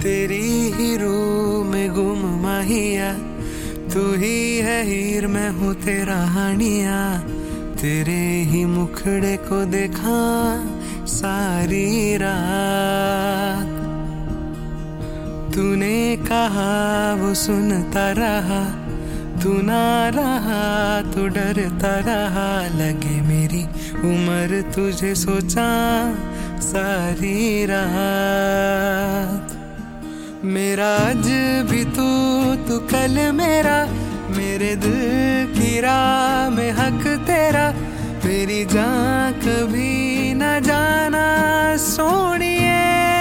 तेरी ही रूह में गुम माहिया, तू ही है हीर मैं हूँ तेरा हानिया। तेरे ही मुखड़े को देखा सारी रात, तूने कहा वो सुनता रहा, तू ना रहा तो डरता रहा। लगे मेरी उम्र तुझे सोचा सारी रात। मेरा आज भी तू कल मेरा, मेरे दिल की राह में हक तेरा। मेरी जान कभी न जाना सोनिए,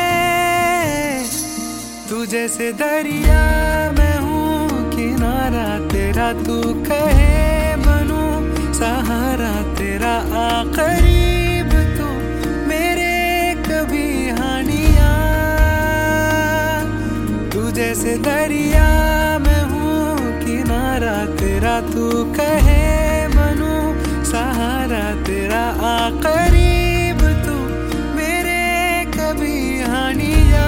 तू जैसे दरिया मैं हूँ किनारा तेरा। तू कहे बनूं सहारा तेरा, करीब तू मेरे कभी हानिया। तू जैसे दरिया मैं हूँ किनारा तेरा। तू कहे बनूं सहारा तेरा, करीब तू मेरे कभी हानिया।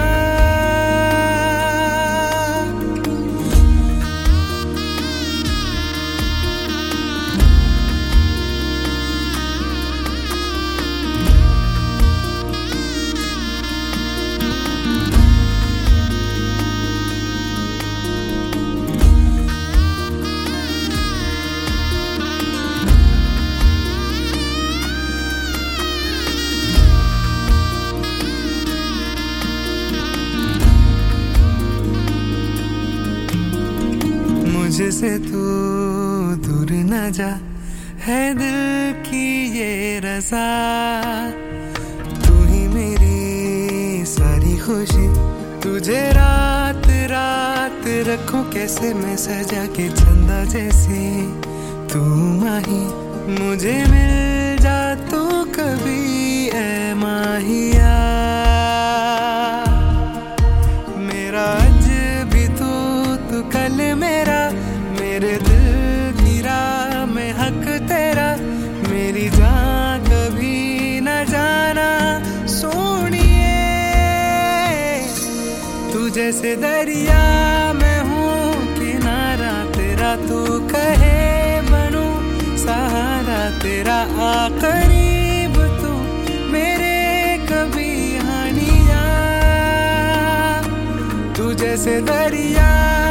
मुझसे तू दूर न जा, है दिल की ये रज़ा। तू ही मेरी सारी खुशी, तुझे रात रात रखूं कैसे मैं सजा के चंदा जैसे। तू माही मुझे मिल जा तू कभी ऐ माहिया। मेरा आज भी तू कल मेरा, मेरे दिल की राह में हक तेरा। मेरी जान कभी न जाना सोनिए, तू जैसे दरिया मैं हूँ किनारा तेरा। तू कहे बनूं सहारा तेरा, करीब तू मेरे कभी हानिया। तू जैसे दरिया